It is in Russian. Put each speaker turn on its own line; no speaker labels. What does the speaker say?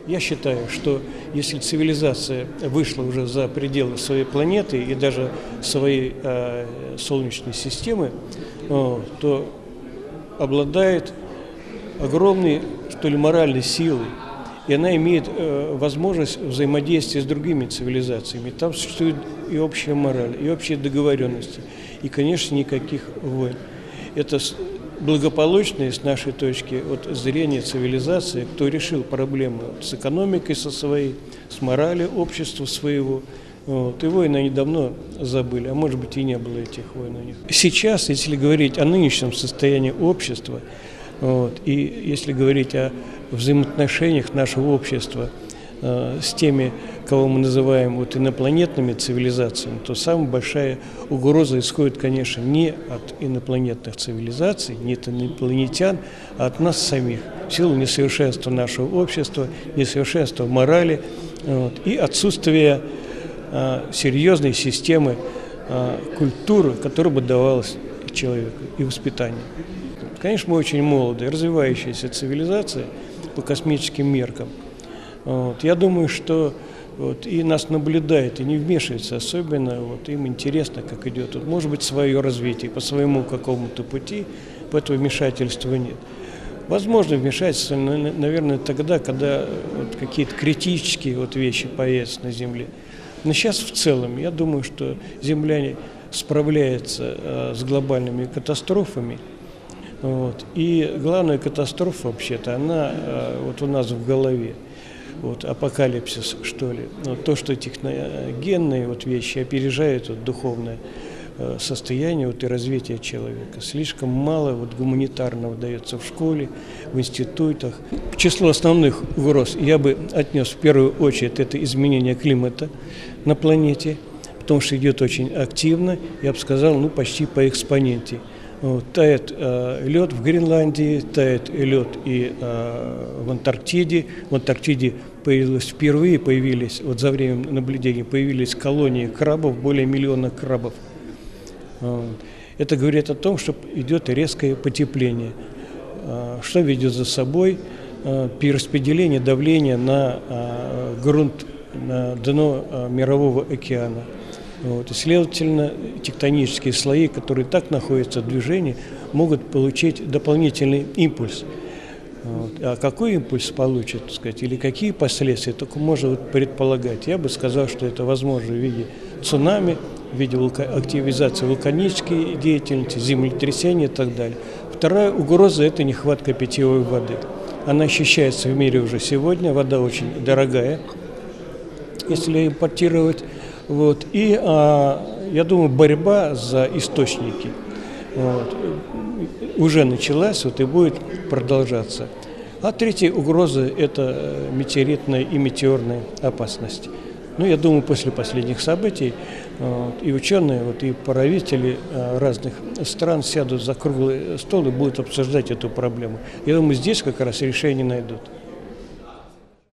Я считаю, что если цивилизация вышла уже за пределы своей планеты и даже своей Солнечной системы, то обладает огромной, что ли, моральной силой. И она имеет возможность взаимодействия с другими цивилизациями. Там существует и общая мораль, и общие договоренности, и, конечно, никаких войн. Это благополучная, с нашей точки зрения, цивилизация, кто решил проблемы с экономикой со своей, с моралью общества своего. И войны они давно забыли, а может быть и не было этих войн у них. Сейчас, если говорить о нынешнем состоянии общества, и если говорить о взаимоотношениях нашего общества с теми, кого мы называем инопланетными цивилизациями, то самая большая угроза исходит, конечно, не от инопланетных цивилизаций, не от инопланетян, а от нас самих, в силу несовершенства нашего общества, несовершенства морали и отсутствия серьезной системы культуры, которая бы давалась человеку, и воспитания. Конечно, мы очень молодая, развивающаяся цивилизация по космическим меркам. Я думаю, что и нас наблюдает, и не вмешивается особенно, им интересно, как идет, может быть, свое развитие по своему какому-то пути, поэтому вмешательства нет. Возможно, вмешательство, наверное, тогда, когда какие-то критические вещи появятся на Земле. Но сейчас в целом, я думаю, что земляне справляются с глобальными катастрофами. И главная катастрофа, вообще-то, она у нас в голове. Апокалипсис, что ли. То, что техногенные вещи опережают духовное состояние и развитие человека. Слишком мало гуманитарного дается в школе, в институтах. К числу основных угроз я бы отнес в первую очередь это изменение климата на планете, потому что идет очень активно, я бы сказал, почти по экспоненте. Тает лед в Гренландии, тает лед и в Антарктиде. В Антарктиде появились за время наблюдений появились колонии крабов, более 1 миллиона крабов. Это говорит о том, что идет резкое потепление, что ведет за собой перераспределение давления на грунт, на дно Мирового океана. И, следовательно, тектонические слои, которые так находятся в движении, могут получить дополнительный импульс. А какой импульс получит, или какие последствия, только можно предполагать. Я бы сказал, что это возможно в виде цунами, в виде активизации вулканической деятельности, землетрясения и так далее. Вторая угроза – это нехватка питьевой воды. Она ощущается в мире уже сегодня, вода очень дорогая, если импортировать. И, я думаю, борьба за источники уже началась и будет продолжаться. А третья угроза – это метеоритная и метеорная опасность. Я думаю, после последних событий и ученые, и правители разных стран сядут за круглый стол и будут обсуждать эту проблему. Я думаю, здесь как раз решение найдут.